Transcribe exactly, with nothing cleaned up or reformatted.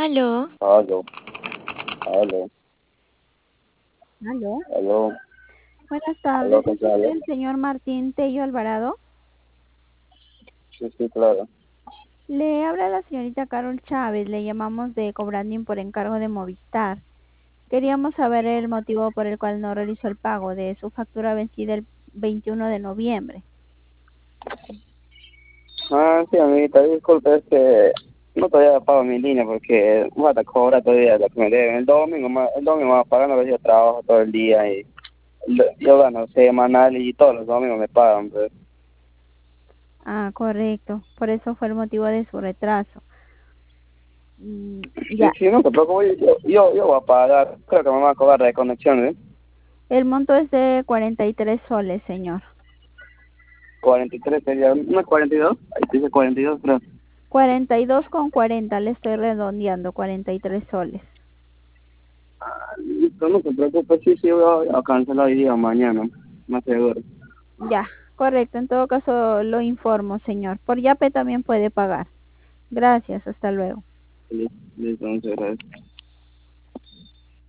Aló, Aló, aló, ¿Aló? aló, Buenas aló, tardes. ¿con ¿Es quién usted hablo? el señor Martín Tello Alvarado? Sí, sí, claro. Le habla la señorita Carol Chávez. Le llamamos de Cobrandín por encargo de Movistar. Queríamos saber el motivo por el cual no realizó el pago de su factura vencida el veintiuno de noviembre. Ah, sí, amiguita, disculpe, es que no todavía pago mi línea porque voy a cobrar todavía lo que me deben. El domingo, más, el domingo me va a pagar, a ver, yo trabajo todo el día y lo- yo gano semanal y todos los domingos me pagan, pues. Ah, correcto. Por eso fue el motivo de su retraso. Mm, Sí, ya. sí, no te preocupes, yo, yo, yo voy a pagar, creo que me van a cobrar reconexión, ¿eh? El monto es de cuarenta y tres soles, señor. cuarenta y tres sería, ¿no es cuarenta y dos? Ahí dice cuarenta y dos, creo. cuarenta y dos con cuarenta, le estoy redondeando, cuarenta y tres soles. Ah, listo, no te preocupes, sí, sí, voy a, a cancelar hoy día o mañana, más seguro. Ya, correcto. En todo caso lo informo, señor. Por Yape también puede pagar. Gracias, hasta luego. Listo, listo, muchas gracias.